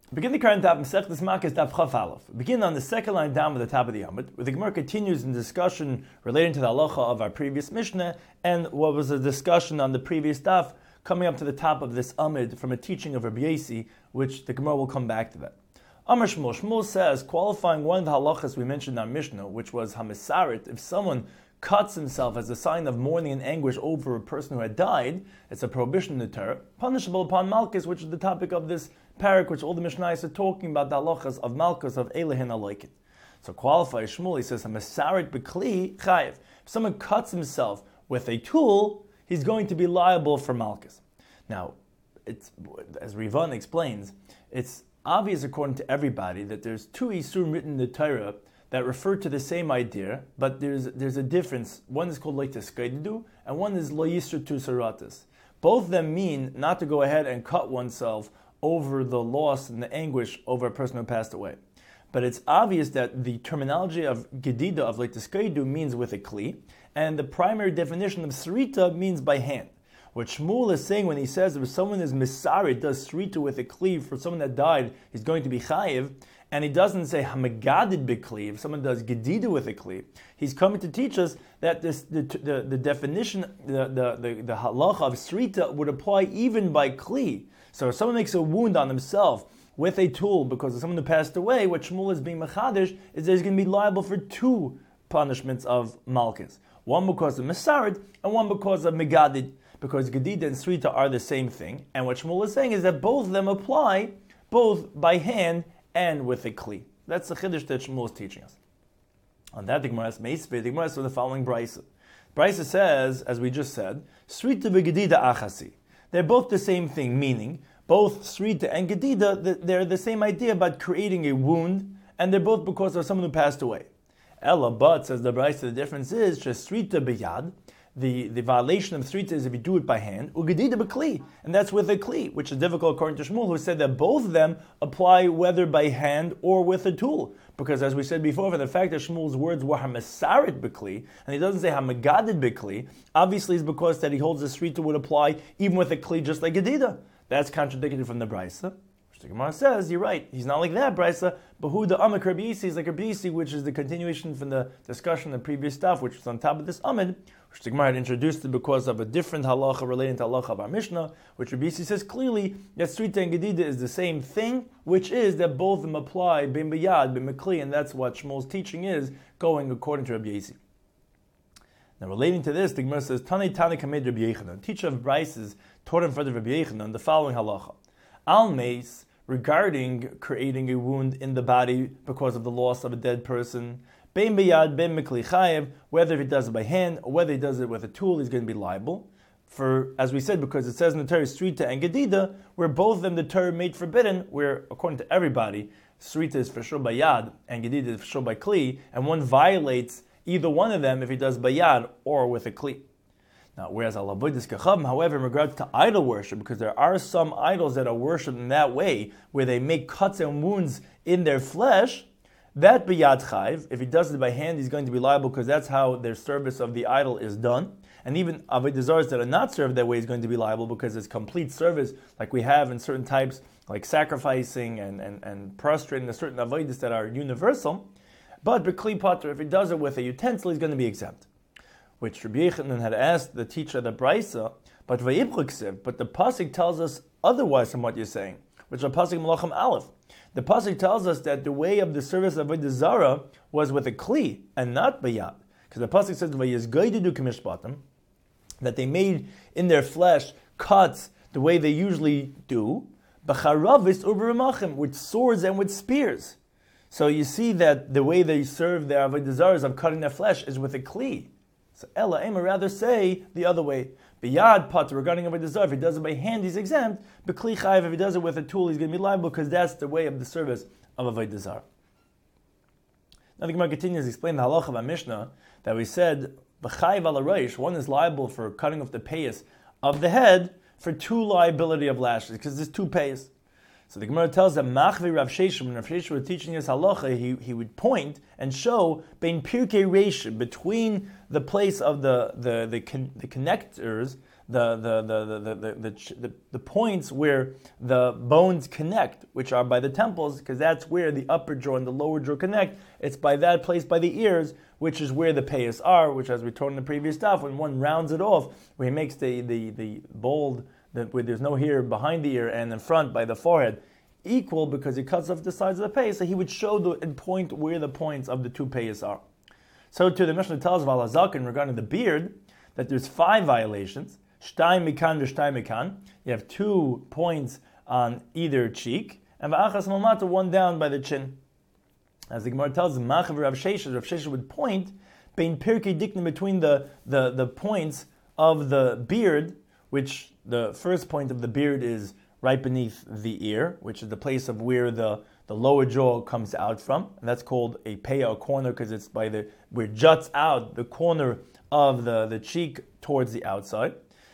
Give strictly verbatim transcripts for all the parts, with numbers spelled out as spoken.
Begin the current daf Masechtas Makkos daf Chaf Aleph. Begin on the second line down with the top of the Amud, where the Gemara continues in discussion relating to the halacha of our previous Mishnah and what was a discussion on the previous daf coming up to the top of this Amud from a teaching of Rabbi Yosi, which the Gemara will come back to that. Amar Shmuel, Shmuel says, qualifying one of the halachas we mentioned in our Mishnah, which was Hamisarit, if someone cuts himself as a sign of mourning and anguish over a person who had died, it's a prohibition in the Torah, punishable upon Malchus, which is the topic of this parak, which all the Mishnayos are talking about, the halachas of Malchus, of Elehin Aloikit. So qualify Shmuel, he says, Hamisarit B'kli Chayiv. If someone cuts himself with a tool, he's going to be liable for Malchus. Now, it's, as Rivan explains, it's obvious according to everybody that there's two Isurim written in the Torah that refer to the same idea, but there's there's a difference. One is called Leitaskedu, and one is Lo Yisratu Saratas. Both of them mean not to go ahead and cut oneself over the loss and the anguish over a person who passed away. But it's obvious that the terminology of Gedida, of Leitaskedu, means with a Kli, and the primary definition of Sarita means by hand. What Shmuel is saying when he says if someone is Misarit, does Sarita with a Kli for someone that died, he's going to be Chayiv, and he doesn't say Hamagadid B'Kli, if someone does Gedida with a Kli, he's coming to teach us that this the the, the definition, the, the, the, the halacha of Sarita would apply even by Kli. So if someone makes a wound on himself with a tool because of someone who passed away, what Shmuel is being Machadish is that he's going to be liable for two punishments of Malchus. One because of Misarit, and one because of Megadid, because Gedida and Sarita are the same thing. And what Shmuel is saying is that both of them apply, both by hand and with a Kli. That's the Chiddush that Shmuel is teaching us. On that, the Gemara is Meisvei, the Gemara is the following Brisa. Brisa says, as we just said, Sarita v'Gedida achasi. They're both the same thing, meaning both Sarita and Gedida, they're the same idea about creating a wound, and they're both because of someone who passed away. Ella, but, says the Brisa, the difference is just Sarita b'yad. The, the violation of Sarita is if you do it by hand, Ugedida b'Kli, and that's with a Kli, which is difficult according to Shmuel, who said that both of them apply whether by hand or with a tool. Because as we said before, for the fact that Shmuel's words were Hamasarit b'Kli, and he doesn't say Hamagadid b'Kli, obviously it's because that he holds the Sarita would apply even with a Kli, just like Gedida. That's contradicted from the Brisa. The Gemara says, you're right, he's not like that, Brisa, but who the Amak Rabbi Yosi is like Rabbi Yosi, which is the continuation from the discussion of the previous stuff, which was on top of this Amid, which the Gemara had introduced it because of a different halacha relating to halacha of our Mishnah, which Rabbi Yosi says clearly that Sarita and Gedida is the same thing, which is that both of them apply bin b'yad, bin b'kli, and that's what Shmuel's teaching is, going according to Rabbi Yosi. Now relating to this, the Gemara says, Tani Tani Kamed Rabbi Yechanan, teacher of Brises taught in front of Rabbi Yechanan the following halacha. Al Meis, regarding creating a wound in the body because of the loss of a dead person, bein b'yad, bein mikli chayev, whether he does it by hand or whether he does it with a tool, he's going to be liable. For, as we said, because it says in the Torah, Sarita and Gedida, where both of them the Torah made forbidden, where according to everybody, Sarita is for sure by yad and Gedida is for sure by kli, and one violates either one of them if he does by yad or with a kli. Now, whereas Alavoidis Kachavim, however, in regards to idol worship, because there are some idols that are worshipped in that way, where they make cuts and wounds in their flesh, that b'yad chayv, if he does it by hand, he's going to be liable because that's how their service of the idol is done. And even avodah zaros that are not served that way is going to be liable because it's complete service, like we have in certain types, like sacrificing and, and, and prostrating the certain avodas that are universal. But b'kli pater, if he does it with a utensil, he's going to be exempt. Which Rabbi Yechanan had asked the teacher the Brisa, but Vayibchuksev, but the pasuk tells us otherwise from what you're saying, which is pasuk Melachim Aleph. The pasuk tells us that the way of the service of Avodah Zarah was with a kli and not bayad, because the pasuk says Vayizgaidu kamishpatim, that they made in their flesh cuts the way they usually do, b'charavis u'b'ramachim, with swords and with spears. So you see that the way they serve their Avodah Zarahs of cutting their flesh is with a kli. So Ella Ema rather say the other way. B'yad pater, regarding Avodah Zarah, if he does it by hand, he's exempt. B'kli chayiv, if he does it with a tool, he's going to be liable because that's the way of the service of Avodah Zarah. Now the Gemara continues to explain the halacha of our Mishnah that we said b'chayiv ala reish, one is liable for cutting off the payas of the head for two liability of lashes because there's two payas. So the Gemara tells that Machvi Rav Sheshem, when Rav Sheshem was teaching us halacha, he, he would point and show bein pirkei reish, between the place of the the the, con, the connectors, the the the the the the, the, the points where the bones connect, which are by the temples, because that's where the upper jaw and the lower jaw connect. It's by that place by the ears, which is where the payas are, which, as we told in the previous stuff, when one rounds it off, where he makes the the the bald, that where there's no hair behind the ear and in front by the forehead, equal because he cuts off the sides of the payas, so he would show the and point where the points of the two payas are. So to the Mishnah tells of Al-Hazakin regarding the beard, that there's five violations. Shtay mikan v'shtay mikan. You have two points on either cheek, and v'achas malmata, one down by the chin. As the Gemara tells, Machav Rav Sheshes, Rav Sheshes would point bein pirkei diknim, between the, the, the points of the beard, which the first point of the beard is right beneath the ear, which is the place of where the, the lower jaw comes out from, and that's called a peya, a corner, because it's by the where it juts out the corner of the, the cheek towards the outside.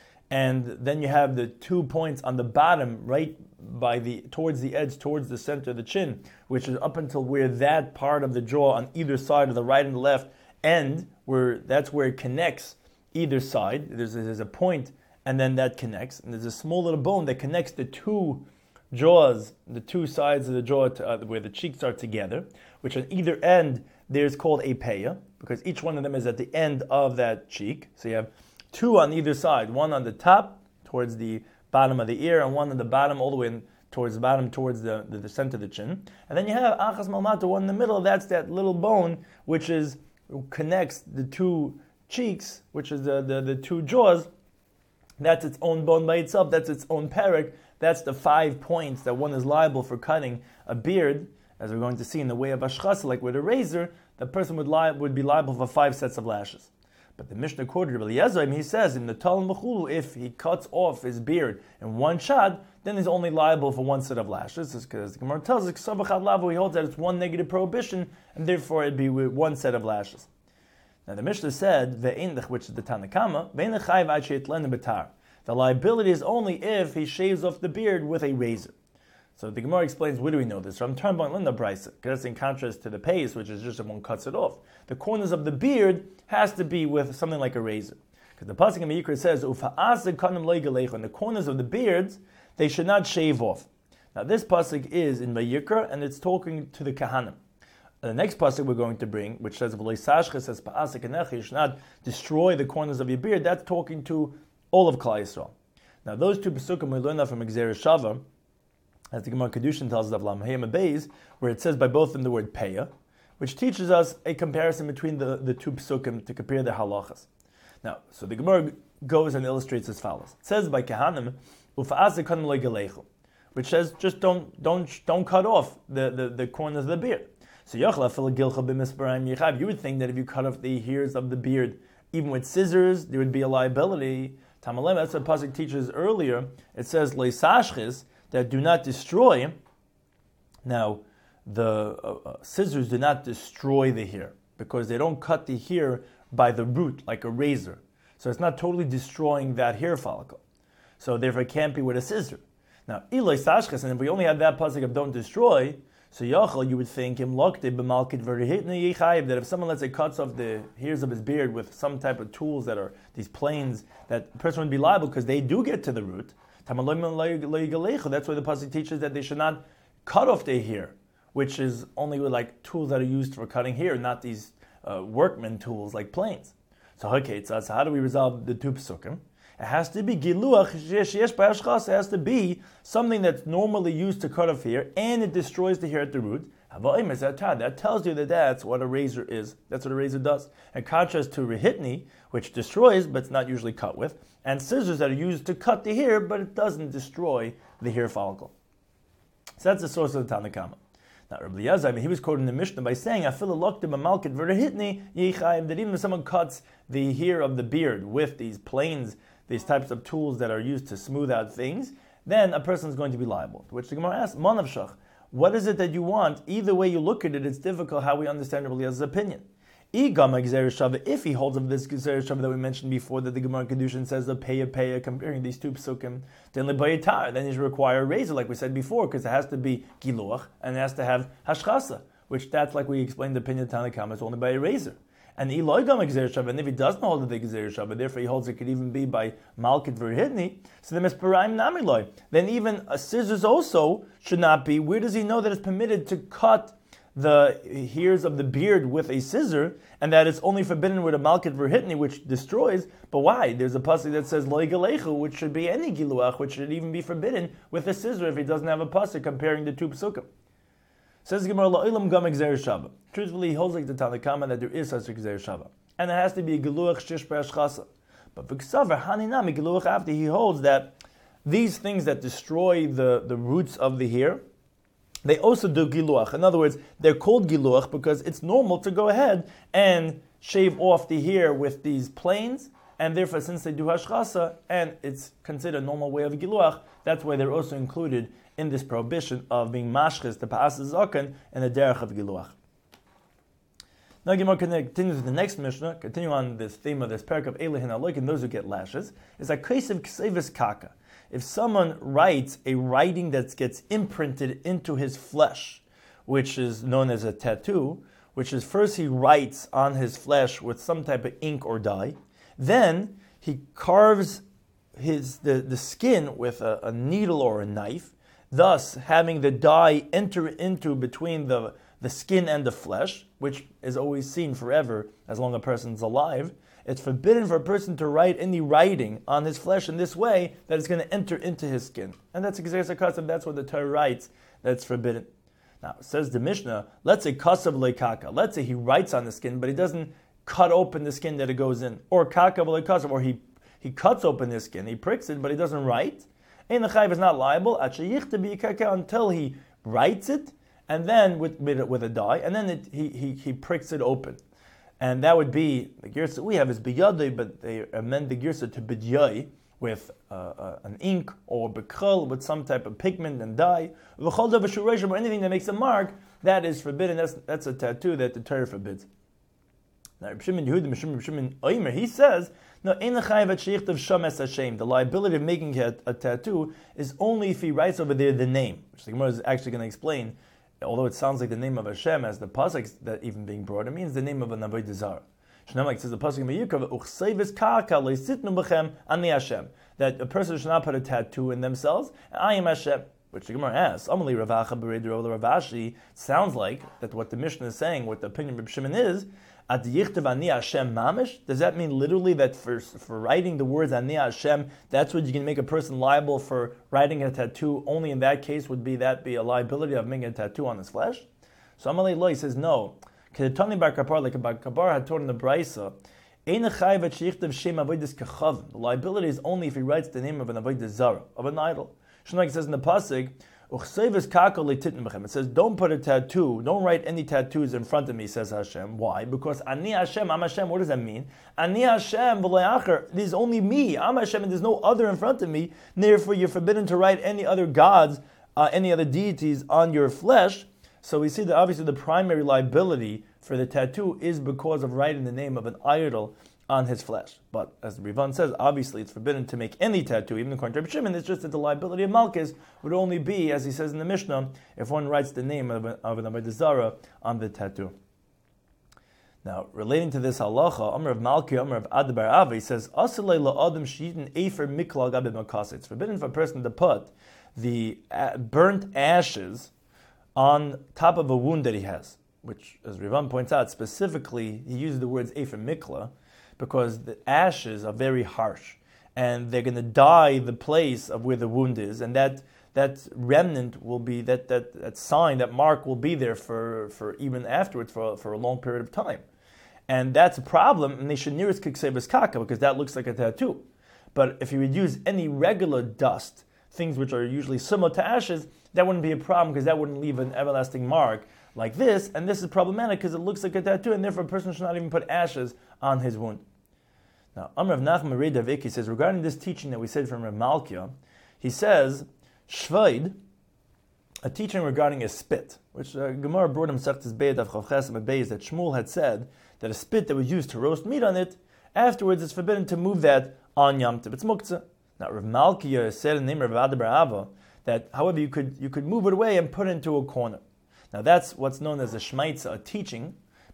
And then you have the two points on the bottom, right by the towards the edge, towards the center of the chin, which is up until where that part of the jaw on either side of the right and the left end, where that's where it connects either side. There's a, there's a point, and then that connects. And there's a small little bone that connects the two jaws, the two sides of the jaw to, uh, where the cheeks are together, which on either end there's called a peya, because each one of them is at the end of that cheek. So you have two on either side, one on the top towards the bottom of the ear, and one on the bottom all the way in, towards the bottom, towards the, the, the center of the chin. And then you have achas malmata, one in the middle. That's that little bone which is connects the two cheeks, which is the, the, the two jaws. That's its own bone by itself. That's its own parak. That's the five points that one is liable for cutting a beard, as we're going to see in the way of ashchasa, like with a razor. The person would li- would be liable for five sets of lashes. But the Mishnah quoted Rabbi Eliezer, he says in the Talmud Mechulu, if he cuts off his beard in one shot, then he's only liable for one set of lashes. Because the Gemara tells us, he holds that it's one negative prohibition, and therefore it'd be with one set of lashes. Now the Mishnah said, which is the Tanakama, the liability is only if he shaves off the beard with a razor. So the Gemara explains, where do we know this from? Turnbon Linda Brisa, because that's in contrast to the payas, which is just if one cuts it off. The corners of the beard has to be with something like a razor. Because the pasuk in Yikra says, in the corners of the beards, they should not shave off. Now this pasuk is in Vayikra, and it's talking to the Kahanim. The next pasuk we're going to bring, which says, says you should not destroy the corners of your beard, that's talking to all of Klal Yisrael. Now those two pasukim we learn that from Gzeira Shava, as the Gemara Kedushin tells us of Lamhayim Beis, where it says by both of them the word peya, which teaches us a comparison between the, the two psukim to compare the halachas. Now, so the Gemara goes and illustrates as follows. It says by Kehanim, which says just don't don't don't cut off the, the, the corners of the beard. So you would think that if you cut off the hairs of the beard, even with scissors, there would be a liability. Tamalem, that's what pasuk teaches earlier. It says leisashchis, that do not destroy. Now, the uh, uh, scissors do not destroy the hair because they don't cut the hair by the root like a razor. So it's not totally destroying that hair follicle. So therefore it can't be with a scissor. Now, Ilay Sashkas, and if we only have that pasuk of don't destroy, so Yachal, you would think him that if someone, let's say, cuts off the hairs of his beard with some type of tools that are these planes, that the person would be liable because they do get to the root. That's why the pasuk teaches that they should not cut off their hair, which is only with like tools that are used for cutting hair, not these uh, workman tools like planes. So okay, so how do we resolve the two psukim? It has to be giluach sheyesh b'hashchas. It has to be something that's normally used to cut off hair, and it destroys the hair at the root. That tells you that that's what a razor is. That's what a razor does. In contrast to rehitni, which destroys, but it's not usually cut with, and scissors that are used to cut the hair, but it doesn't destroy the hair follicle. So that's the source of the Tanakama. Now, Rabbi Eliezer, I mean, he was quoting the Mishnah by saying, "I feel a loktim a malkit v'rehitni yichayim." That even if someone cuts the hair of the beard with these planes, these types of tools that are used to smooth out things, then a person is going to be liable. To which the Gemara asks, "Manav shach, what is it that you want?" Either way you look at it, it's difficult how we understand Rabbi Eliezer's opinion. If he holds of this Gzeira Shava that we mentioned before, that the Gemara Kedushin says the peya peya, comparing these two psukim, then lebayitar, then you require a razor, like we said before, because it has to be giluach and it has to have hashchasa, which that's like we explained the opinion of Tanakama, it's only by a razor. And Eloi gam Gzeir Shava, and if he doesn't hold the Gzeir Shava, therefore he holds it could even be by Malkit Verhidni, so then Misparaim Namiloi. Then even a scissors also should not be. Where does he know that it's permitted to cut the hairs of the beard with a scissor, and that it's only forbidden with a Malkit Verhitni, which destroys? But why? There's a pasuk that says Loi Galechu, which should be any Giluach, which should even be forbidden with a scissor if he doesn't have a pasuk comparing the two psukim. Says Gemara, La'ilam gam Gzeir Shava. Truthfully, he holds like the Tanakama that there is such a Gzeir Shava. And it has to be a Geluach Shish B'Ashchasa. But for Ksaver, Haninami Geluach after, he holds that these things that destroy the, the roots of the hair, they also do Giluach. In other words, they're called Giluach because it's normal to go ahead and shave off the hair with these planes, and therefore since they do Hashchasa, and it's considered a normal way of Giluach, that's why they're also included in this prohibition of being mashchis, the pa'as zaken, and the derech of Giluach. Now Gemara continues with the next Mishnah, continue on this theme of this parak of Elihin Aloik, and those who get lashes, is a case of ksevis kaka. If someone writes a writing that gets imprinted into his flesh, which is known as a tattoo, which is first he writes on his flesh with some type of ink or dye, then he carves his the, the skin with a, a needle or a knife, thus having the dye enter into between the, the skin and the flesh, which is always seen forever as long as a person's alive. It's forbidden for a person to write any writing on his flesh in this way that it's going to enter into his skin. And that's exactly custom. That's what the Torah writes, that's forbidden. Now, says the Mishnah, let's say kasav leikaka. Let's say he writes on the skin, but he doesn't cut open the skin that it goes in. Or kakav leikasav, or he, he cuts open his skin, he pricks it, but he doesn't write. Ein Chayiv is not liable until he writes it, and then with with a dye, and then it, he, he he pricks it open. And that would be, the girsa we have is biyadai, but they amend the girsa to bidyai, with uh, uh, an ink, or bekrel, with some type of pigment and dye. Or anything that makes a mark, that is forbidden. That's, that's a tattoo that the Torah forbids. Now, Shimon Yehuda, Shimon Oimer, he says, no, the liability of making a, a tattoo is only if he writes over there the name, which the Gemara is actually going to explain. Although it sounds like the name of Hashem, as the pasuk that even being brought, it means the name of an avodah zarah. Like says the pasuk in Vayikra, that a person should not put a tattoo in themselves. And I am Hashem, which the Gemara asks. Amali Ravacha Bered Ravashi sounds like that what the Mishnah is saying, what the opinion of Shimon is. At Yichtav Ani Hashem Mamish, does that mean literally that for for writing the words Ani Hashem, that's what you can make a person liable for writing a tattoo? Only in that case would be that be a liability of making a tattoo on his flesh? So Amalei Lo, he says no. Kedetani Bar Kapar, like Bar Kapar had taught in the Brisa, the liability is only if he writes the name of an avodah zara, of an idol. Shlomo says in the pasuk, it says, don't put a tattoo, don't write any tattoos in front of me, says Hashem. Why? Because Ani Hashem, I'm Hashem, what does that mean? Ani Hashem, there's only me, I'm Hashem, and there's no other in front of me. Therefore, you're forbidden to write any other gods, uh, any other deities on your flesh. So we see that obviously the primary liability for the tattoo is because of writing the name of an idol on his flesh. But as the Rivan says, obviously it's forbidden to make any tattoo, even according to Reb Shimon. It's just that the liability of Malchus would only be, as he says in the Mishnah, if one writes the name of, a, of an avodah zarah on the tattoo. Now, relating to this halacha, Amr of Malki, Amr of Adabar Ava, he says, it's forbidden for a person to put the burnt ashes on top of a wound that he has, which, as Rivan points out, specifically, he uses the words Efer Mikla, because the ashes are very harsh, and they're going to dye the place of where the wound is, and that that remnant will be, that that, that sign, that mark will be there for, for even afterwards, for, for a long period of time. And that's a problem, and they should nearest kiksevas kaka, because that looks like a tattoo. But if you would use any regular dust, things which are usually similar to ashes, that wouldn't be a problem, because that wouldn't leave an everlasting mark like this, and this is problematic because it looks like a tattoo, and therefore a person should not even put ashes on his wound. Now, Amr of Nachman Rei Davik, says, regarding this teaching that we said from Rav Malkia, he says, Shvaid, a teaching regarding a spit, which uh, Gemara brought him Sechtes Beis of Chav Ches Amud Beis, that Shmuel had said that a spit that was used to roast meat on it, afterwards it's forbidden to move that on Yom Tov. It's muktzah. Now, Rav Malkia said in the name of Rav Adabar Ava that, however, you could you could move it away and put it into a corner. Now that's what's known as a shmaitza, a teaching,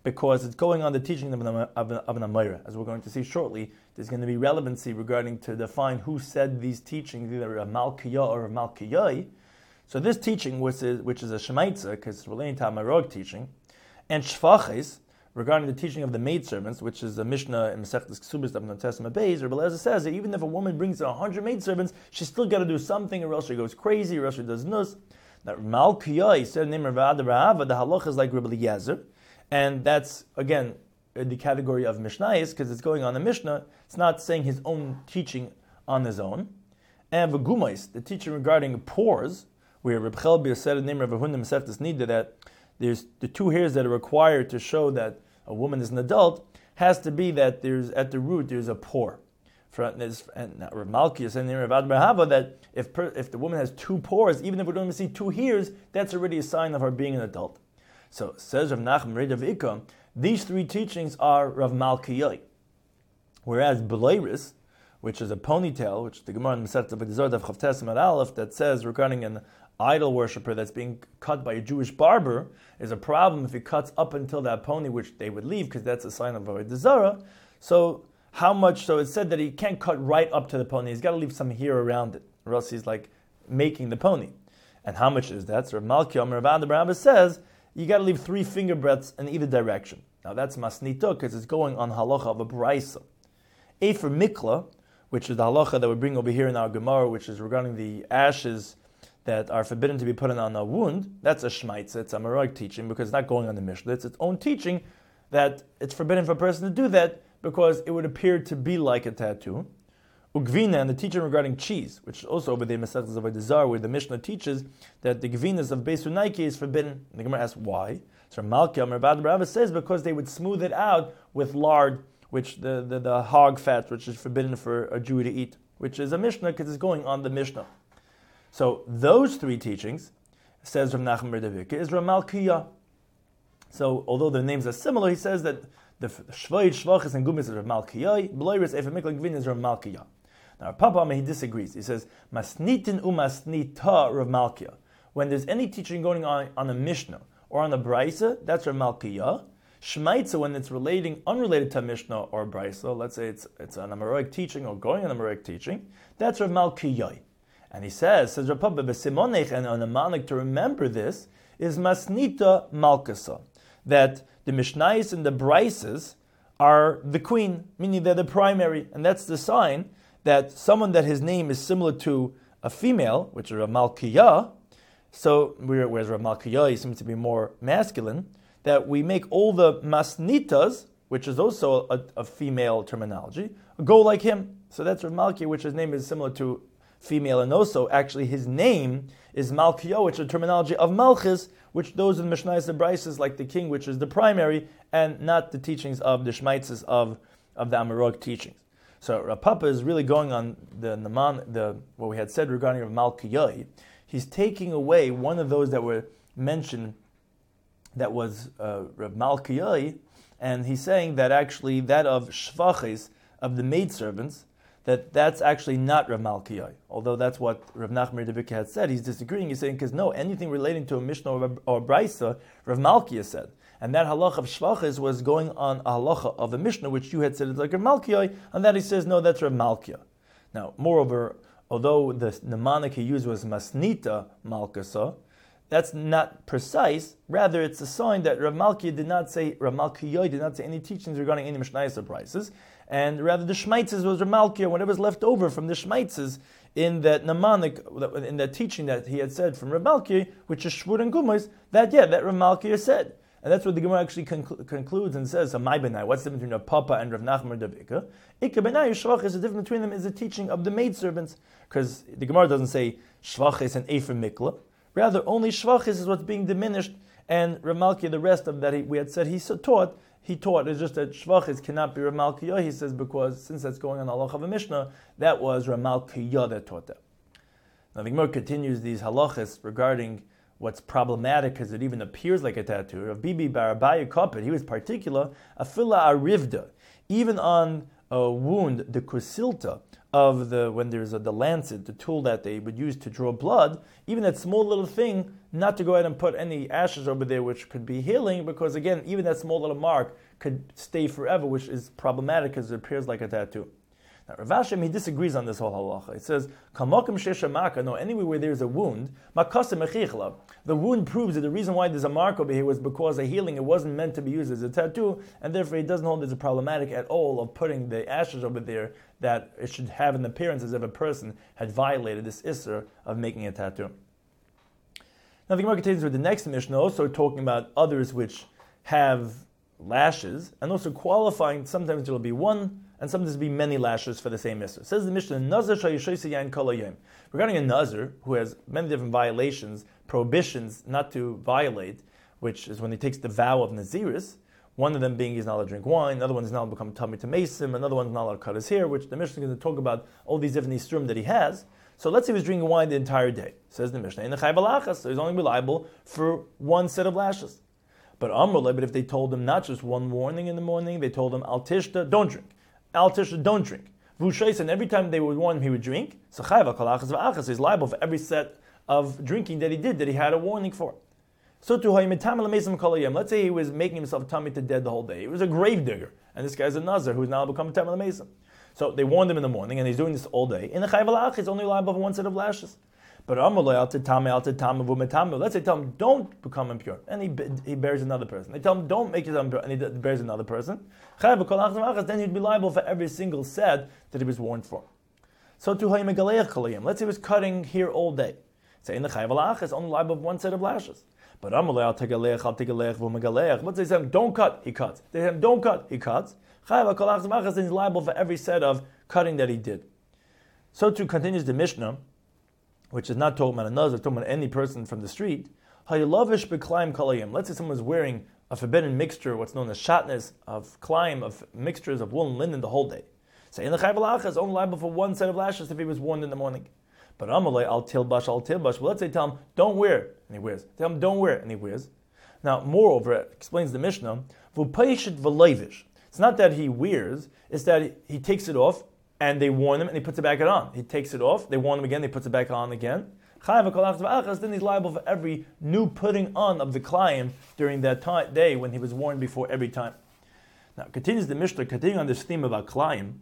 because it's going on the teaching of an, of an, of an Amayra. As we're going to see shortly, there's going to be relevancy regarding to define who said these teachings, either a Malkiyah or a Malkiyai. So this teaching, which is, which is a Shemaitza, because it's relating to Amarog teaching, and Shvaches, regarding the teaching of the maidservants, which is a Mishnah in Masechtas Ksubas of Notesima Beis, Rebbe Eliezer says that even if a woman brings a hundred maidservants, she's still got to do something, or else she goes crazy, or else she does nus. That Malkiyah, said the name of Rav Rahava, the halacha is like Rebbe Eliezer, and that's, again, in the category of Mishnayos, because it's going on the Mishnah. It's not saying his own teaching on his own. And V'gumais, the teaching regarding pores, where Reb Chelbi said in the name of Rahunda Masechtas Nida that there's the two hairs that are required to show that a woman is an adult, has to be that there's at the root there's a pore. And Reb Malki is saying in the name of Rahava that if per, if the woman has two pores, even if we don't even see two hairs, that's already a sign of her being an adult. So says Rav Nachman Reid of Ikka, these three teachings are Rav Malkiyai. Whereas Beleiris, which is a ponytail, which the Gemara in Masechtas V'Dizor of Chavtes Amar Aleph that says regarding an idol worshiper that's being cut by a Jewish barber, is a problem if he cuts up until that pony, which they would leave because that's a sign of Avodah Zarah. So how much? So it's said that he can't cut right up to the pony. He's got to leave some hair around it, or else he's like making the pony. And how much is that? So Rav Malki Amar Rav Rabba says you got to leave three finger breadths in either direction. Now that's masnito because it's going on halacha of a brisa. A for mikla, which is the halacha that we bring over here in our Gemara, which is regarding the ashes that are forbidden to be put on a wound. That's a shmaitza. It's a Amarag teaching because it's not going on the Mishnah. It's its own teaching that it's forbidden for a person to do that because it would appear to be like a tattoo. Ugvina, and the teaching regarding cheese, which is also over there in Masechtas Avodah Zarah, where the Mishnah teaches that the gvinas of Beis Hunaiki is forbidden. And the Gemara asks why. So Malki Amar Rabba says because they would smooth it out with lard, which the, the, the hog fat, which is forbidden for a Jew to eat, which is a Mishnah because it's going on the Mishnah. So those three teachings, says Rav Nachman Berdavika, is Rav Malkiyah. So although the names are similar, he says that the Shvoid, Shvachis, and Gumis is Rav Malkiyah, B'loiris, Efer Mikla, Gvin is Rav Malkiyah. Now Papa, he disagrees. He says, Masnitin umasnita Rav Malkiyah. When there's any teaching going on on a Mishnah or on a Brisa, that's Rav Malkiyah. Shmaitza, when it's relating, unrelated to a Mishnah or a Brisa, let's say it's it's an Amaraic teaching or going on Amaraic teaching, that's Rav Malkiyah. And he says, says Rav Papa, B'simonech, and on a manik to remember this, is Masnita Malkasa, that the Mishnayos and the Brises are the queen, meaning they're the primary, and that's the sign that someone that his name is similar to a female, which is Rav Malkiyah, so whereas Rav Malkiyah seems to be more masculine, that we make all the Masnitas, which is also a, a female terminology, go like him. So that's Rav Malkiyah, which his name is similar to female, and also actually his name is Malkiyah, which is a terminology of Malchus, which those in Mishnayos and Brises, like the king, which is the primary, and not the teachings of the Shmaitzes of, of the Amarog teachings. So Rav Papa is really going on the Naman, the what we had said regarding Rav Malkiyah. He's taking away one of those that were mentioned that was uh, Rav Malkiyah, and he's saying that actually that of Shvaches, of the maidservants, that that's actually not Rav Malkiyah. Although that's what Rav Nachman Rebbe had said, he's disagreeing. He's saying, because no, anything relating to a Mishnah or a, or a Brisa, Rav Malkiyah said. And that halacha of Shvaches was going on a halacha of a Mishnah, which you had said is like Rav Malkiyah, and that he says, no, that's Rav Malkiyah. Now, moreover, although the mnemonic he used was Masnita Malkasa, that's not precise. Rather, it's a sign that Rav Malkiyah did not say, Rav Malkiyah did not say any teachings regarding any Mishnayos or Brises, and rather the Shmaitzes was Rav Malkiyah, whatever's left over from the Shmaitzes in that mnemonic, in that teaching that he had said from Rav Malkiyah, which is Shvur and Gumos, that, yeah, that Rav Malkiyah said. And that's what the Gemara actually conclu- concludes and says, "My benai, what's the difference between Rav Papa and Rav Nachman Davika? Ikka benai shvaches, the difference between them is the teaching of the maidservants, because the Gemara doesn't say shvaches and efer mikla. Rather, only shvaches is what's being diminished, and Rav Malkiyah, the rest of that he, we had said he taught. He taught it's just that shvaches cannot be Rav Malkiyah. He says because since that's going on the halacha of a Mishnah, that was Rav Malkiyah that taught that. Now the Gemara continues these halachas regarding what's problematic because it even appears like a tattoo. Rav Bibi bar Abaye Kopet, he was particular, afila arivda, even on a wound, the kusilta of the, when there's a, the lancet, the tool that they would use to draw blood, even that small little thing, not to go ahead and put any ashes over there, which could be healing, because again, even that small little mark could stay forever, which is problematic because it appears like a tattoo. Now, Rav Hashem, he disagrees on this whole halacha. It says, "Kamokim sheshamaka." No, anywhere where there's a wound, makasa mechichla. The wound proves that the reason why there's a mark over here was because a healing. It wasn't meant to be used as a tattoo, and therefore he doesn't hold it as problematic at all of putting the ashes over there. That it should have an appearance as if a person had violated this isser of making a tattoo. Now the Gemara continues with the next Mishnah, also talking about others which have lashes, and also qualifying. Sometimes there will be one, and sometimes there will be many lashes for the same isser. Says the Mishnah, Nazir shayishoyse kol hayom. Regarding a Nazir who has many different violations, prohibitions not to violate, which is when he takes the vow of Naziris. One of them being he's not allowed to drink wine, another one is not allowed to become tummy to mason, another one is not allowed to cut his hair, which the Mishnah is going to talk about all these different issurim that he has. So let's say he was drinking wine the entire day, says the Mishnah, in the chayv alachas, so he's only liable for one set of lashes. But Amrullah, but if they told him not just one warning in the morning, they told him al tishta, don't drink, al tishta, don't drink. Vushais, and every time they would warn him, he would drink. So chayv alachas v'achas, he's liable for every set of drinking that he did, that he had a warning for. So to let's say he was making himself tummy to dead the whole day. He was a grave digger, and this guy's a nazir who's now become a tamil mesim. So they warned him in the morning, and he's doing this all day. In the chayv alach, he's only liable for one set of lashes. But let's say tell him don't become impure, and he he bears another person. They tell him don't make yourself impure, and he bears another person. Then he'd be liable for every single set that he was warned for. So to let's say he was cutting here all day. Say in the chayv alach, it's only liable for one set of lashes. But Amalei, I'll take a lech, I'll take a lech, v'megalech. But they say, don't cut, he cuts. They say, don't cut, he cuts. Chayv HaKolach Zmachas, he's liable for every set of cutting that he did. So too continues the Mishnah, which is not talking about a nazir, talking about any person from the street. Hayalavish b'klaim kalayim. Let's say someone is wearing a forbidden mixture, what's known as shatnez, of klaim, of mixtures of wool and linen the whole day. Say in the Chayv HaLacha is only liable for one set of lashes if he was warned in the morning. But Amalei, al tilbash, al tilbash. Well, let's say tell him, don't wear, and he wears. Tell him, don't wear, and he wears. Now, moreover, it explains the Mishnah, v'payishit v'leivish. It's not that he wears, it's that he takes it off, and they warn him, and he puts it back on. He takes it off, they warn him again, they puts it back on again. Then he's liable for every new putting on of the klayim during that time, day when he was warned before every time. Now, continues the Mishnah, continuing on this theme about klayim.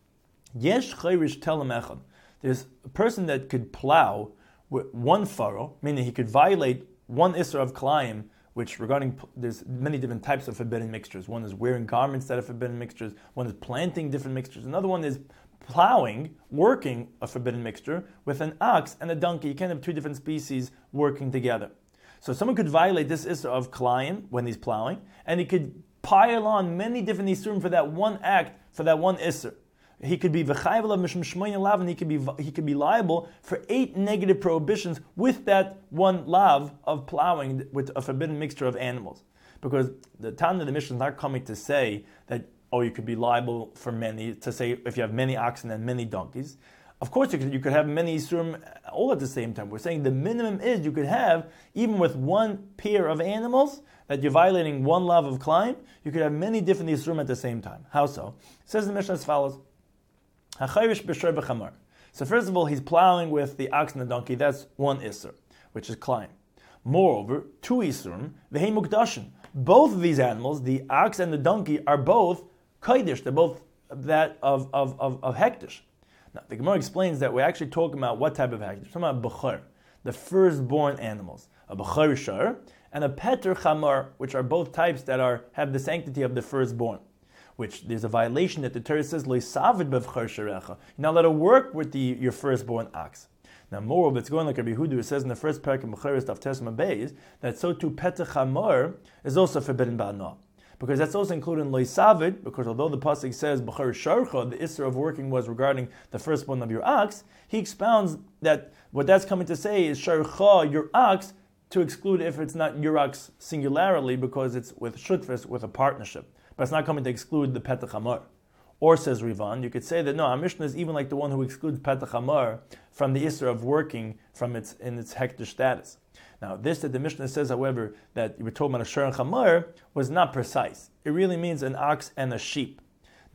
Yesh chayrish telem echad. There's a person that could plow with one furrow, meaning he could violate one isser of klayim, which regarding, there's many different types of forbidden mixtures. One is wearing garments that are forbidden mixtures, one is planting different mixtures, another one is plowing, working a forbidden mixture with an ox and a donkey. You can't have two different species working together. So someone could violate this isser of klayim when he's plowing, and he could pile on many different isurim for that one act, for that one isser. He could be v'chayvelav mishum shmoyin lav, and he could be he could be liable for eight negative prohibitions with that one lav of plowing with a forbidden mixture of animals. Because the Tana of the Mishnah is not coming to say that oh you could be liable for many, to say if you have many oxen and many donkeys. Of course you could you could have many isurim all at the same time. We're saying the minimum is you could have, even with one pair of animals, that you're violating one lav of klayim, you could have many different isurim at the same time. How so? It says in the Mishnah as follows. So first of all, he's plowing with the ox and the donkey. That's one isser, which is klayim. Moreover, two isurim, v'hei mukdashin. Both of these animals, the ox and the donkey, are both kodesh. They're both that of of of, of hektish. Now the Gemara explains that we're actually talking about what type of hektish. We're talking about bechor, the firstborn animals, a bechor shar and a peter chamar, which are both types that are have the sanctity of the firstborn. Which there's a violation that the Torah says, Lo savid bevchar sharecha. You're not allowed to work with the, your firstborn ox. Now, moreover, it's going like Rabbi Hudu, it says in the first parak of Becharis Daf Tesma Beis, that so too petach hamor is also forbidden ba'anah. Because that's also included in Lo savid, because although the pasuk says Bechar sharcha, the isser of working was regarding the firstborn of your ox, he expounds that what that's coming to say is sharcha, your ox, to exclude if it's not your ox singularly, because it's with shutfis, with a partnership. But it's not coming to exclude the petach hamor. Or, says Rivan, you could say that no, our Mishnah is even like the one who excludes petach hamor from the isser of working from its in its hektish status. Now, this that the Mishnah says, however, that you were talking about a shar and hamor was not precise. It really means an ox and a sheep.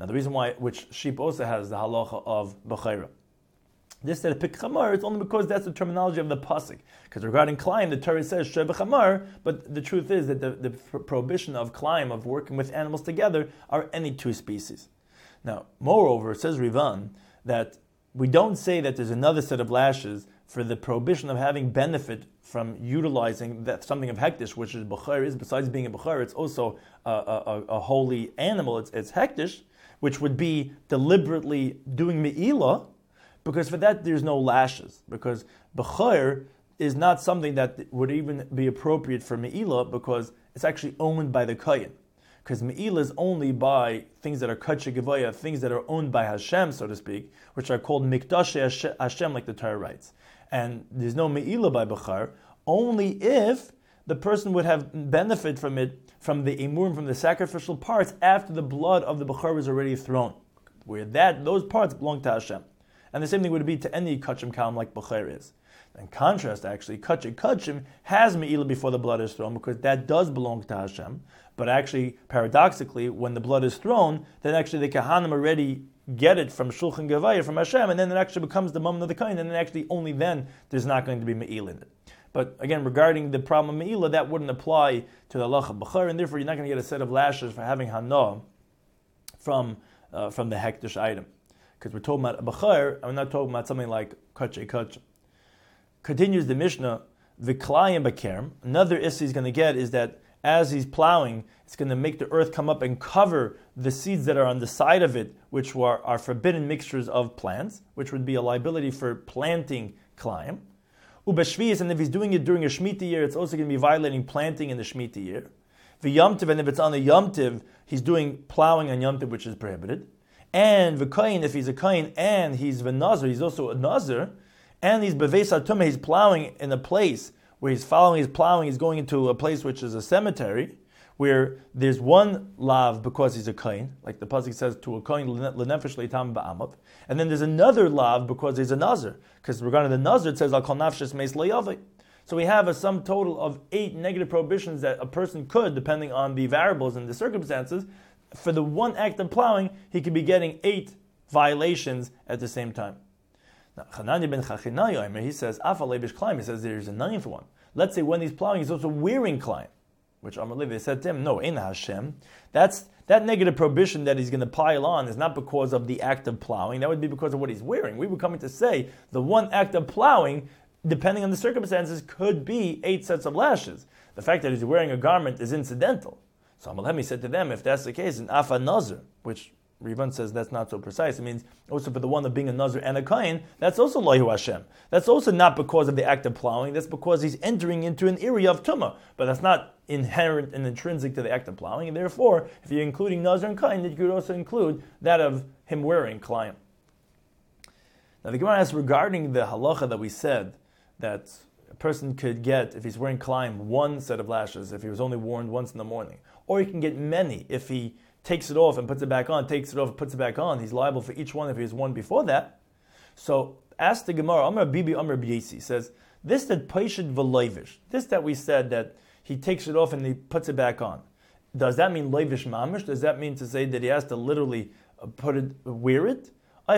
Now the reason why, which sheep also has the halacha of b'chayra. This said pik chamar is only because that's the terminology of the pasuk. Because regarding climb, the Torah says sheh b'chamar, but the truth is that the, the prohibition of climb, of working with animals together, are any two species. Now, moreover, it says Rivan that we don't say that there's another set of lashes for the prohibition of having benefit from utilizing that something of hektish, which is b'chayr is, besides being a b'chayr, it's also a, a, a holy animal, it's, it's hektish, which would be deliberately doing me'ilah, because for that there's no lashes, because b'chayr is not something that would even be appropriate for me'ilah, because it's actually owned by the kohen. Because me'ilah is only by things that are kacheh gevaya, things that are owned by Hashem, so to speak, which are called mikdash Hashem, like the Torah writes. And there's no me'ilah by b'chayr, only if the person would have benefit from it, from the emurim, from the sacrificial parts, after the blood of the b'chayr was already thrown, where that those parts belong to Hashem. And the same thing would be to any kachim kalam like b'chayr is. In contrast, actually, kachim kachim has me'ilah before the blood is thrown, because that does belong to Hashem. But actually, paradoxically, when the blood is thrown, then actually the kahanim already get it from shulchan gevaya, from Hashem, and then it actually becomes the moment of the kohen, and then actually only then there's not going to be me'ilah in it. But again, regarding the problem of me'ilah, that wouldn't apply to the halacha b'chayr, and therefore you're not going to get a set of lashes for having hana from uh, from the hektish item. Because we're talking about a b'chayr, and we're not talking about something like kachei kachim. Continues the Mishnah, v'klayim b'kerm. Another issue he's going to get is that as he's plowing, it's going to make the earth come up and cover the seeds that are on the side of it, which are, are forbidden mixtures of plants, which would be a liability for planting klayim. Ubeshvius, and if he's doing it during a Shemitah year, it's also going to be violating planting in the Shemitah year. V'yamtiv, and if it's on a yamtiv, he's doing plowing on yamtiv, which is prohibited. And v'kain, if he's a kain, and he's v'nazir, he's also a nazir, and he's beveis hatumah, he's plowing in a place where he's following his plowing, he's going into a place which is a cemetery, where there's one lav because he's a kain, like the pasuk says, to a kain lenefesh leitam ba'amav, and then there's another lav because he's a nazir, because regarding the nazir it says al kol nafshes meis le'yavei. So we have a sum total of eight negative prohibitions that a person could, depending on the variables and the circumstances, for the one act of plowing, he could be getting eight violations at the same time. Now, Chananya ben Chachinayo, he says, Afa lebish climb, he says there's a ninth one. Let's say when he's plowing, he's also wearing climb, which Amar Levi said to him, no, in Hashem. That's that negative prohibition that he's going to pile on is not because of the act of plowing. That would be because of what he's wearing. We were coming to say the one act of plowing, depending on the circumstances, could be eight sets of lashes. The fact that he's wearing a garment is incidental. So Amalemi said to them, if that's the case, an Afa Nazir, which Rivan says that's not so precise. It means also for the one of being a Nazir and a Kain, that's also Loihu Hashem. That's also not because of the act of plowing, that's because he's entering into an area of Tumah. But that's not inherent and intrinsic to the act of plowing, and therefore, if you're including Nazir and Kain, you could also include that of him wearing Klayim. Now the Gemara asks regarding the halacha that we said, that a person could get, if he's wearing Klayim, one set of lashes, if he was only worn once in the morning. Or he can get many if he takes it off and puts it back on, takes it off and puts it back on. He's liable for each one if he has one before that. So ask the Gemara, Amar Bibi Amar B'yesi, says, this that Paishid V'loivish, this that we said that he takes it off and he puts it back on, does that mean loivish mamish? Does that mean to say that he has to literally put it, wear it? Or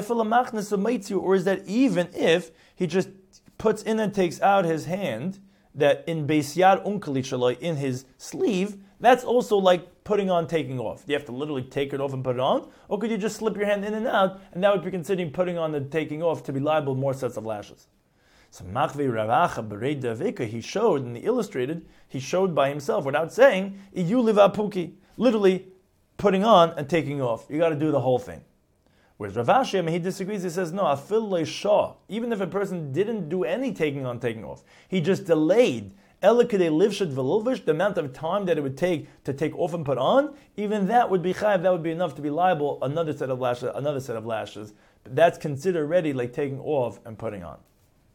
is that even if he just puts in and takes out his hand, that in Beis Yad Unkali Shaloi, in his sleeve, that's also like putting on, taking off. Do you have to literally take it off and put it on? Or could you just slip your hand in and out, and that would be considering putting on and taking off to be liable more sets of lashes? So Machvi Ravacha Berei Davika, he showed, in the illustrated, he showed by himself without saying, Iyu Livapuki, literally putting on and taking off. You got to do the whole thing. Whereas Rav Ashi, I mean, he disagrees. He says, no, afil leishah. Even if a person didn't do any taking on, taking off, he just delayed elikadei livshad v'lilvish, the amount of time that it would take to take off and put on, even that would be chayav. That would be enough to be liable. Another set of lashes, another set of lashes. But that's considered already like taking off and putting on.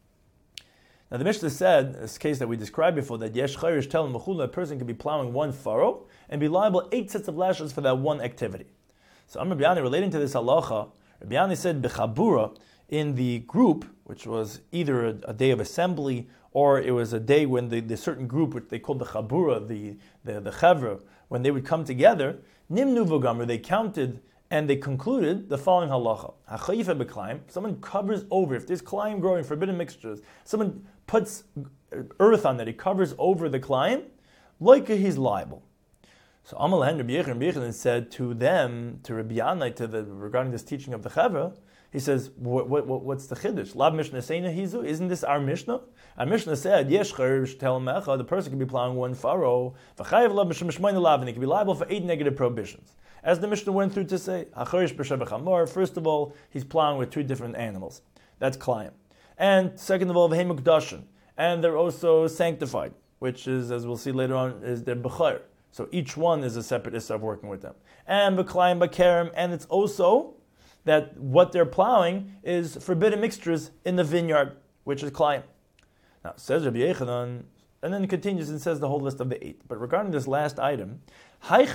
Now the Mishnah said, this case that we described before, that yesh chayrish telling mechula, a person could be plowing one furrow and be liable eight sets of lashes for that one activity. So Amr Rabbi Yanai, relating to this halacha, Rabbi Yanai said, Bechabura, in the group, which was either a, a day of assembly, or it was a day when the, the certain group, which they called the Chabura, the, the, the Chevra, when they would come together, Nimnu Vogamra, they counted And they concluded the following halacha. Ha'chayifa b'klayim, someone covers over, if there's klayim growing, forbidden mixtures, someone puts earth on that, he covers over the klayim, like he's liable. So Amalahen Rabbi Yechon, Rabbi Yechon said to them, to Rabbi Yanai, to the regarding this teaching of the Chevra, he says, what, what, what's the chiddush? Lab Mishnah Seina Hizu? Isn't this our Mishnah? Our Mishnah said, Yesh Chersh Tel Mecha, the person can be plowing one furrow, V'chayev Lab Mishum Shmoyne Lav, and he can be liable for eight negative prohibitions. As the Mishnah went through to say, Hachorish B'Shev Chamor, first of all, he's plowing with two different animals. That's Klayim. And second of all, V'hem Ukdashin. And they're also sanctified, which is, as we'll see later on, is their B'chayr. So each one is a separate issa of working with them. And B'Klayim B'Kerem, and it's also that what they're plowing is forbidden mixtures in the vineyard, which is Klayim. Now, says Rabbi Yechanan, and then it continues and says the whole list of the eight. But regarding this last item, so this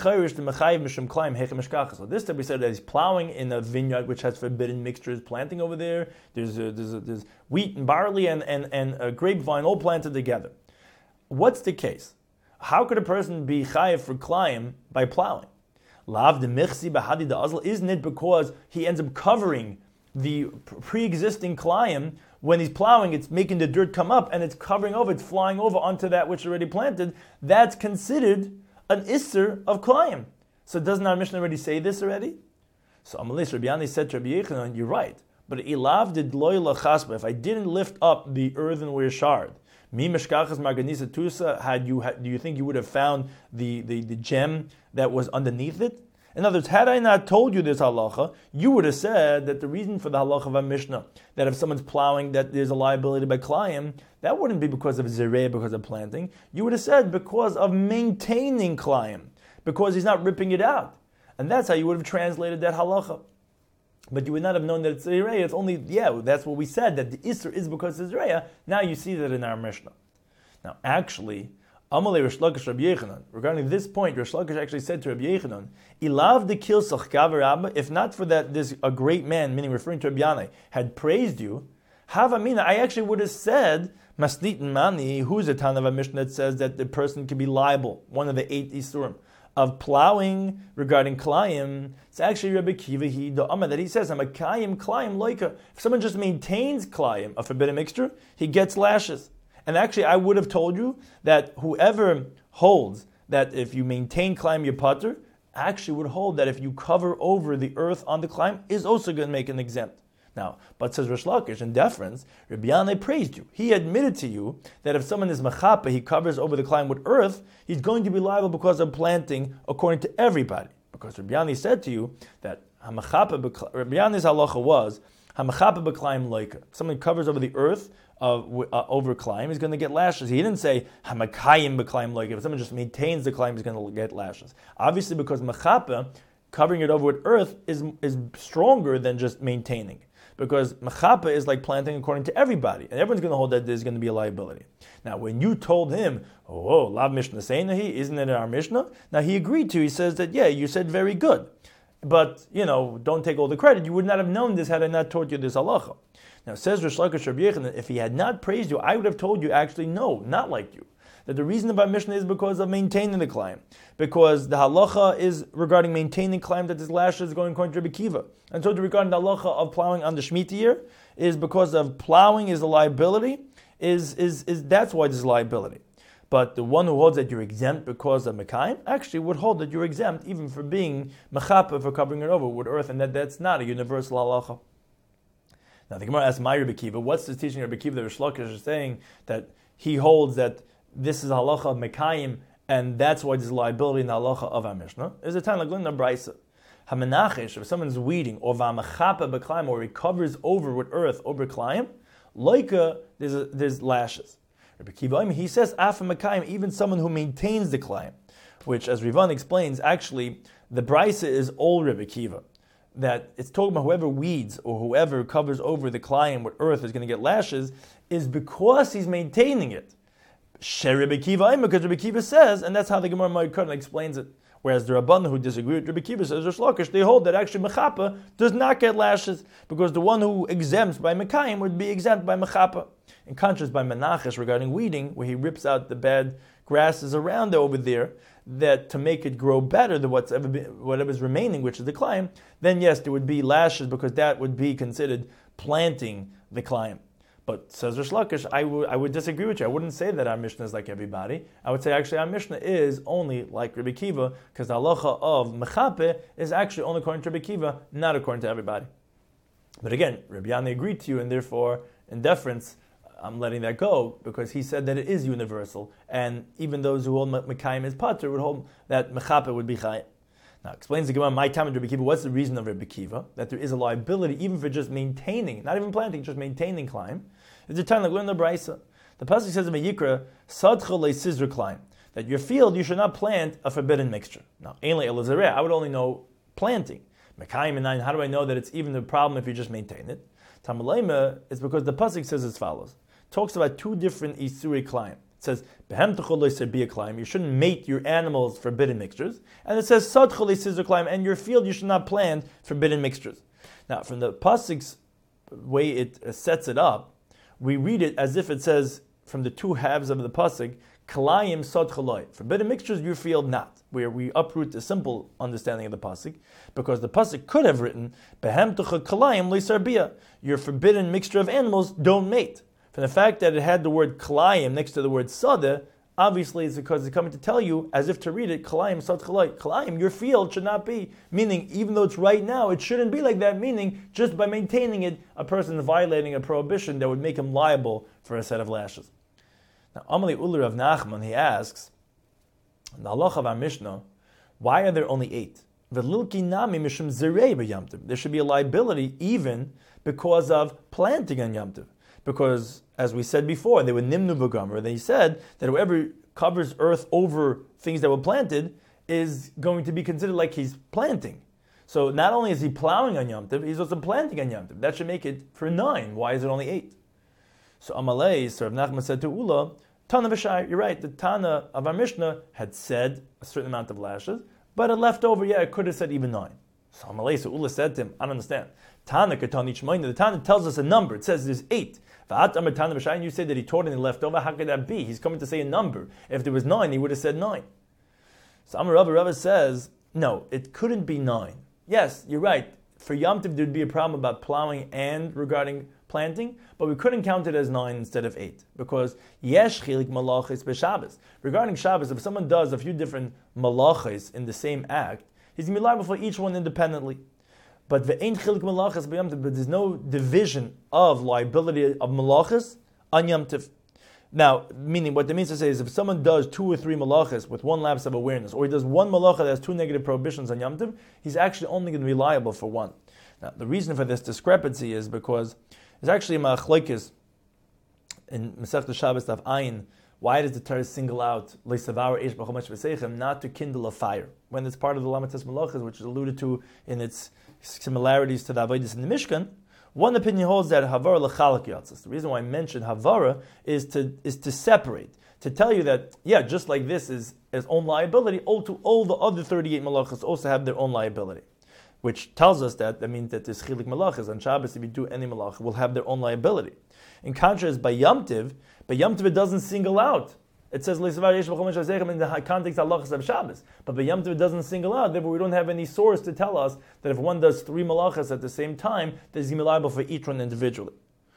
time we said that he's plowing in a vineyard which has forbidden mixtures, planting over there. There's a, there's, a, there's wheat and barley and, and, and a grapevine all planted together. What's the case? How could a person be chayiv for klayim by plowing? Lav de michsi bahadi de azl. Isn't it because he ends up covering the pre-existing klayim? When he's plowing, it's making the dirt come up and it's covering over, it's flying over onto that which is already planted. That's considered an isser of klayim. So doesn't our Mishnah already say this already? So Amalis Rabbi Yanai said to Rabbi Yechanan, you're right. But ilav did loy lachasba, if I didn't lift up the earthenware shard, mi meshkachas marganisa tusa, had you had, do you think you would have found the, the, the gem that was underneath it? In other words, had I not told you this halacha, you would have said that the reason for the halacha of our Mishnah, that if someone's plowing, that there's a liability by klayim, that wouldn't be because of zireh, because of planting. You would have said because of maintaining klayim, because he's not ripping it out. And that's how you would have translated that halacha. But you would not have known that it's zireh. It's only, yeah, that's what we said, that the isser is because it's zireh. Now you see that in our Mishnah. Now, actually, Amalei Rish Lakish Rabbi Yechanan. Regarding this point, Rish Lakish actually said to Rabbi Yechanan, "Ilav de kilsach kaver Abba. If not for that, this a great man, meaning referring to Rabbi Yanai, had praised you. Havamina, I actually would have said Masnitin Mani. Who's a ton of a Mishnah that says that the person can be liable? One of the eight isurim of plowing regarding klayim. It's actually Rabbi Kiva he the Amma that he says I'm a kayim klayim loika. If someone just maintains klayim, a forbidden mixture, he gets lashes." And actually, I would have told you that whoever holds that if you maintain klayim your putter, actually would hold that if you cover over the earth on the klayim, is also going to make an exempt. Now, but says Rish Lakish, in deference, Rabbi Yanai praised you. He admitted to you that if someone is machapa, he covers over the klayim with earth, he's going to be liable because of planting according to everybody. Because Rabbi Yanai said to you that hamachapa, Rabbi Yanai's halacha was hamachapa b'klayim loika. Someone covers over the earth of uh, over klayim, he's going to get lashes. He didn't say hamakayim b'klayim loika. If someone just maintains the klayim, he's going to get lashes. Obviously, because machapa, covering it over with earth, is is stronger than just maintaining. Because machapa is like planting according to everybody, and everyone's going to hold that there's going to be a liability. Now, when you told him, "Oh, lav mishnah seinahi," isn't it in our Mishnah? Now he agreed to. He says that, yeah, you said very good, but you know, don't take all the credit. You would not have known this had I not taught you this halacha. Now, says Rish Lakish Rabbi Yechanan, if he had not praised you, I would have told you, actually, no, not like you. That the reason about Mishnah is because of maintaining the klayim. Because the halacha is regarding maintaining klayim that his lashes is going according to Rabbi Kiva. And so regarding the halacha of plowing on the Shemitah year is because of plowing is a liability, is, is, is that's why there's a liability. But the one who holds that you're exempt because of Mekayim actually would hold that you're exempt even for being mechapa, for covering it over with earth, and that that's not a universal halacha. Now the Gemara asks my Rabbi Kiva, what's this teaching of Rabbi Kiva that Rish Lakish is saying that he holds that this is halacha of Mekayim and that's why there's liability in the halacha of our Mishnah? Is a time like Linda Braisa. Hamenachish, if someone's weeding or v'amachapa b'klayim, or he covers over with earth over klayim, loika, there's a, there's lashes. Rabbi Kiva, he says afa Mekayim, even someone who maintains the klayim, which as Rivan explains, actually the Braisa is all Rabbi Kiva. That it's talking about whoever weeds or whoever covers over the klayim with earth is going to get lashes, is because he's maintaining it. Sher Rabbi Kiva, because Rabbi Kiva says, and that's how the Gemara Moed Katan explains it. Whereas the Rabbanan who disagree with Rabbi Kiva says, Rish Lakish, they hold that actually mechapa does not get lashes because the one who exempts by mekayim would be exempt by mechapa. In contrast, by Menachesh regarding weeding, where he rips out the bad grasses around over there that to make it grow better than what's ever been, whatever's remaining, which is the climb, then yes, there would be lashes because that would be considered planting the climb. But says Rish Lakish, I would I would disagree with you. I wouldn't say that our Mishnah is like everybody. I would say actually our Mishnah is only like Rabbi Kiva because the halacha of mechape is actually only according to Rabbi Kiva, not according to everybody. But again, Rabbi Yana agreed to you, and therefore, in deference, I'm letting that go because he said that it is universal, and even those who hold Mekayim is Pater would hold that mechape would be Chayim. Now, explains the Gemara, my time with Rabbi Kiva, what's the reason of Rabbi Kiva? That there is a liability even for just maintaining, not even planting, just maintaining climb. It's a time like we're in the Brisa. The pasuk says in Vayikra, Sadcha le'sizra climb, that your field you should not plant a forbidden mixture. Now, Ainle elazareh, I would only know planting. Mekayim and nine, how do I know that it's even the problem if you just maintain it? Tamalema is because the pasuk says as follows. It talks about two different isuri climb. It says, Behem techol le'sir climb, you shouldn't mate your animals forbidden mixtures. And it says, Sadcha le'sizra climb, and your field you should not plant forbidden mixtures. Now, from the pasuk's way it sets it up, we read it as if it says from the two halves of the pasuk, Kalayim sod chaloi. Forbidden mixtures, your field not. Where we uproot the simple understanding of the pasuk, because the pasuk could have written, Behem tucha kalayim leisarbia. Your forbidden mixture of animals don't mate. From the fact that it had the word kalayim next to the word sada, obviously it's because it's coming to tell you, as if to read it, kalayim sod chaloi. Kalayim, your field should not be. Meaning, even though it's right now, it shouldn't be like that. Meaning, just by maintaining it, a person is violating a prohibition that would make him liable for a set of lashes. Now, Amalei Uli Rav Nachman, he asks, in the halacha of our Mishnah, why are there only eight? There should be a liability even because of planting on Yom Tov. Because, as we said before, they were nimnu v'gomer. They said that whoever covers earth over things that were planted is going to be considered like he's planting. So not only is he plowing on Yom Tov, he's also planting on Yom Tov. That should make it for nine. Why is it only eight? So Amalei, so Rav Nachman said to Ula, Tana v'shai, you're right, the Tana of our Mishnah had said a certain amount of lashes, but it left over, yeah, it could have said even nine. So Amalei, so Ula said to him, I don't understand. Tana katani shmoina, the Tana tells us a number, it says there's eight. V'at amar Tana v'shai, and you say that he taught and he left over, how could that be? He's coming to say a number. If there was nine, he would have said nine. So Amar Rava Rava says, no, it couldn't be nine. Yes, you're right. For Yom Tov, there'd be a problem about plowing and regarding planting, but we couldn't count it as nine instead of eight, because yesh chilik malachis b'Shabbos. Regarding Shabbos, if someone does a few different malachis in the same act, he's going to be liable for each one independently. But the ain't chilik malachis b'Yom Tov, but there's no division of liability of malachis on Yom Tov. Now, meaning what that means to say is if someone does two or three malachas with one lapse of awareness, or he does one malacha that has two negative prohibitions on Yom Tov, he's actually only going to be liable for one. Now, the reason for this discrepancy is because there's actually a machlokes in Masechta Shabbos Daf Ayin. Why does the Torah single out leisavar eish b'chomesh v'seichem, not to kindle a fire, when it's part of the Lamates Malachas, which is alluded to in its similarities to the Avodas in the Mishkan? One opinion holds that havara l'chalak yatzis. The reason why I mentioned havara is to is to separate, to tell you that yeah, just like this is its own liability, all to all the other thirty-eight malachas also have their own liability, which tells us that that means that this chilik malachas on Shabbos, if you do any malacha, will have their own liability. In contrast, by Yom Tiv, by Yom Tiv it doesn't single out. It says leisavar eish b'chomesh v'seichem in the context of halachas of Shabbos, but by Yom Tov it doesn't single out. Therefore, we don't have any source to tell us that if one does three malachas at the same time, that he's going to be liable for each one individually.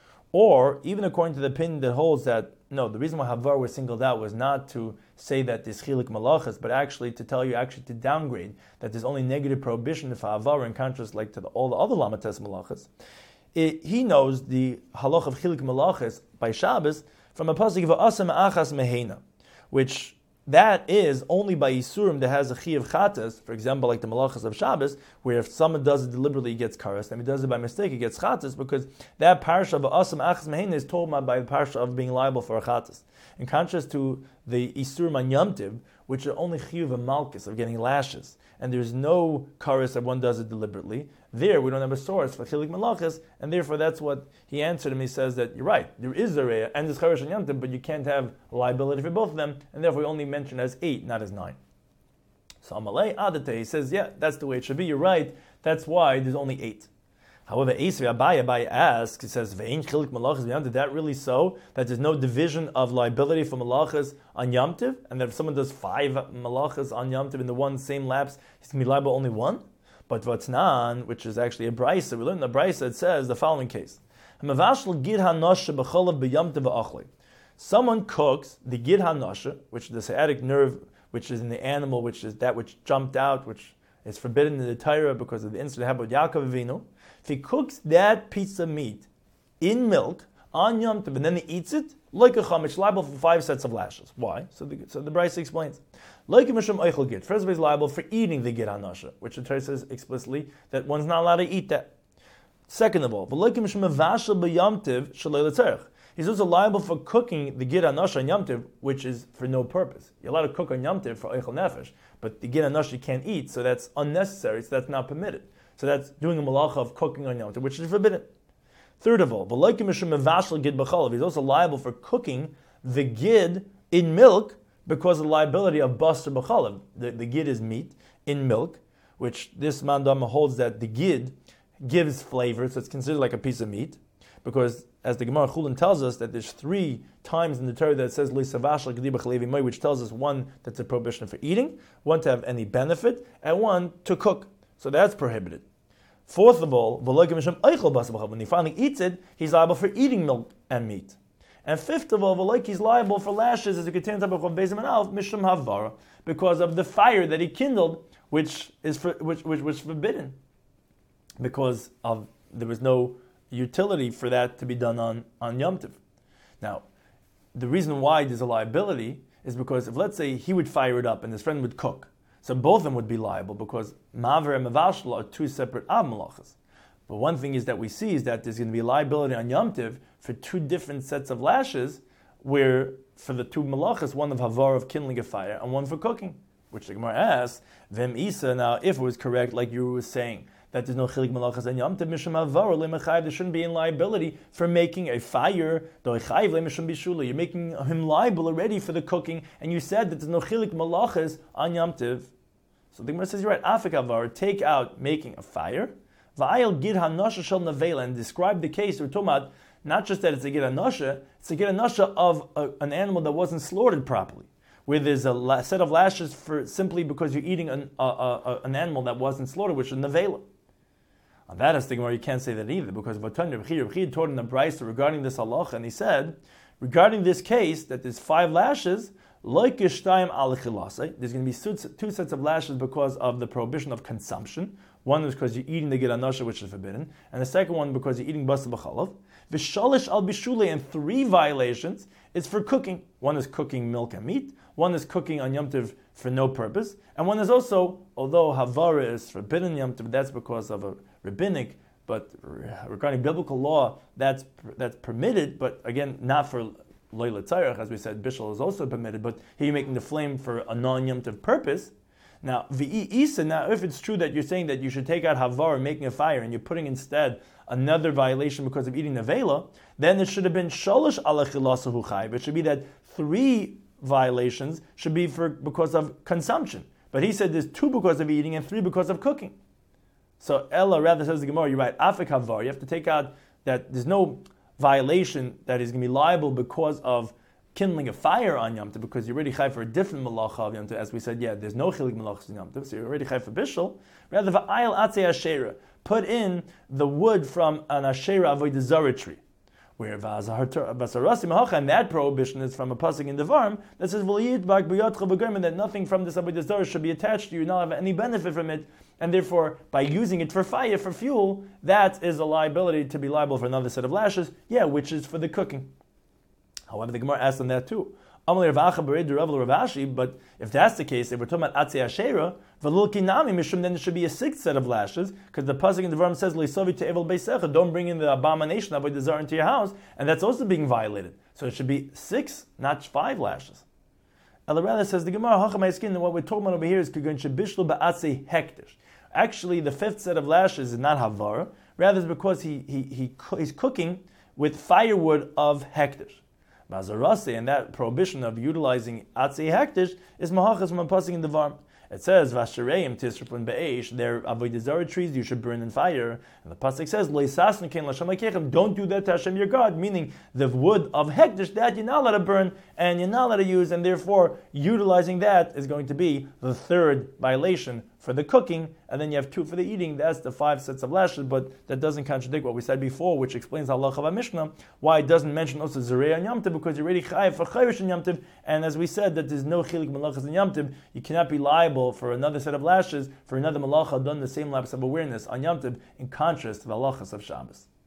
Or even according to the opinion that holds that no, the reason why havar was singled out was not to say that there's chilik malachas, but actually to tell you actually to downgrade that there's only negative prohibition for havar in contrast like to the, all the other lamates malachas. It, he knows the halach of chilik malachas by Shabbos from a pasuk of asam achas mehena, which that is only by Yisurim that has a chi of chatas, for example, like the malachas of Shabbos, where if someone does it deliberately, he gets karas, and if he does it by mistake, he gets chatas, because that parsha of asam achas mehena is told by the parsha of being liable for a chatas. In contrast to the Yisurim on Yom Tiv, which are only chi of a malchus, of getting lashes, and there's no karas if one does it deliberately. There, we don't have a source for chilik malachas, and therefore that's what he answered him. He says that you're right, there is a reya and there's charash and Yom Tov, but you can't have liability for both of them, and therefore we only mention as eight, not as nine. So Amalei Adate, he says, yeah, that's the way it should be. You're right. That's why there's only eight. However, Esri Abaye, Abaye asks, he says, Ve'ein chilik malachas b'yom tiv, is that really so? That there's no division of liability for malachas on Yom Tiv? And that if someone does five malachas on Yom Tiv in the one same lapse, he's going to be liable only one? But Vatnan, which is actually a brisa, we learned in the brisa, it says the following case. Someone cooks the gid hanosha, which is the sciatic nerve, which is in the animal, which is that which jumped out, which is forbidden in the Torah because of the incident happened with Yaakov Avinu. If he cooks that piece of meat in milk on Yom Tov and then he eats it, like a chum, it's liable for five sets of lashes. Why? So the so the brisa explains. Like a mishum eichel gid. First of all, he's liable for eating the gid hanosha, which the Torah says explicitly that one's not allowed to eat that. Second of all, he's also liable for cooking the gid hanosha on Yom Tov, which is for no purpose. You're allowed to cook on Yom Tov for eichel nefesh, but the gid hanosha you can't eat, so that's unnecessary, so that's not permitted. So that's doing a malacha of cooking on Yom Tov, which is forbidden. Third of all, he's also liable for cooking the gid in milk because of the liability of basar b'chalav. The, the gid is meat in milk, which this mandama holds that the gid gives flavor, so it's considered like a piece of meat. Because as the Gemara Chulin tells us that there's three times in the Torah that it says which tells us one that's a prohibition for eating, one to have any benefit, and one to cook. So that's prohibited. Fourth of all, when he finally eats it, he's liable for eating milk and meat. And fifth of all, he's liable for lashes, as you continue to mishum havara, because of the fire that he kindled, which is for, which, which was forbidden, because of there was no utility for that to be done on, on Yom Tov. Now, the reason why there's a liability is because if, let's say, he would fire it up and his friend would cook, so both of them would be liable because Maver and Mavashla are two separate Av Malachas. But one thing is that we see is that there's going to be liability on Yom Tov for two different sets of lashes, where for the two Malachas, one of Havar of kindling a fire and one for cooking. Which the Gemara asks, Vem Isa, now if it was correct, like you were saying, that there's no chilik malachas and Yom Tov mishum havar lemechayiv, there shouldn't be in liability for making a fire. Doichayiv lemishum bishula, you're making him liable already for the cooking, and you said that there's no chilik malachas on Yom Tov. So the Gemara says you're right. Afik havar, take out making a fire. Va'ayel gid hanosha shel nevela, and describe the case. We're talking about not just that it's a gid hanosha, it's a gid hanosha of a, an animal that wasn't slaughtered properly, where there's a la- set of lashes for simply because you're eating an, a, a, an animal that wasn't slaughtered, which is nevela. On that aspect, you can't say that either, because Vatan Rebchi taught in the Brisa regarding this halacha, and he said, regarding this case, that there's five lashes, like Yishtayim al Chilase, there's going to be two sets of lashes because of the prohibition of consumption. One is because you're eating the gid hanosha, which is forbidden, and the second one because you're eating basar b'chalav. V'shalish al bishule, and three violations is for cooking. One is cooking milk and meat, one is cooking on Yom Tov for no purpose, and one is also, although havara is forbidden Yom Tov, that's because of a rabbinic, but regarding biblical law, that's that's permitted, but again, not for Leila Tzarech, as we said, Bishul is also permitted, but here you're making the flame for a non-Yom Tov purpose. Now, V'i Isa, now if it's true that you're saying that you should take out Havar, making a fire, and you're putting instead another violation because of eating Nevela, then it should have been Shalosh ala Chilasahu Chayv. It should be that three violations should be for because of consumption. But he said there's two because of eating and three because of cooking. So Ella rather says the Gemara, you're right, Afik Havar, you have to take out that there's no violation that is going to be liable because of kindling a fire on Yom Tov, because you're already chai for a different malacha of Yom Tov. As we said, yeah, there's no chilik malachas in Yom Tov, so you're already chai for bishul. Rather, va'ayil atzei asherah, put in the wood from an asherah avodah zarah tree, where basarasi mahacha, and that prohibition is from a pasuk in Devarim that says v'liyit bak b'yotcha b'germen, that nothing from this avodah zarah should be attached to you, not have any benefit from it, and therefore by using it for fire, for fuel, that is a liability to be liable for another set of lashes, yeah, which is for the cooking. However, the Gemara asks on that too. But if that's the case, if we're talking about Atzei Asherah, then there should be a sixth set of lashes, because the pasuk in the Devarim says, don't bring in the abomination of the Zar into your house, and that's also being violated. So it should be six, not five lashes. Elarada says, the Gemara, what we're talking about over here is actually, the fifth set of lashes is not Havara, rather it's because he, he, he he's cooking with firewood of hektish. Mazarase, and that prohibition of utilizing atzei hektish is mahachas from a pasuk in the Devarim. It says, Vashareim tisrupun be'esh, they're avodah zarah trees you should burn in fire. And the pasuk says, Leisasn ken l'Hashem Elokeichem, don't do that to Hashem your God, meaning the wood of hekdesh, that you're not allowed to burn, and you're not allowed to use, and therefore utilizing that is going to be the third violation for the cooking, and then you have two for the eating. That's the five sets of lashes, but that doesn't contradict what we said before, which explains halacha of Mishnah, why it doesn't mention also Zerei and Yom Tov, because you're already chayav for chayrish and Yom Tov, and as we said, that there's no chilik malachas in Yom Tov, you cannot be liable for another set of lashes, for another malacha done the same lapse of awareness on Yom Tov, in contrast to the halachas of Shabbos.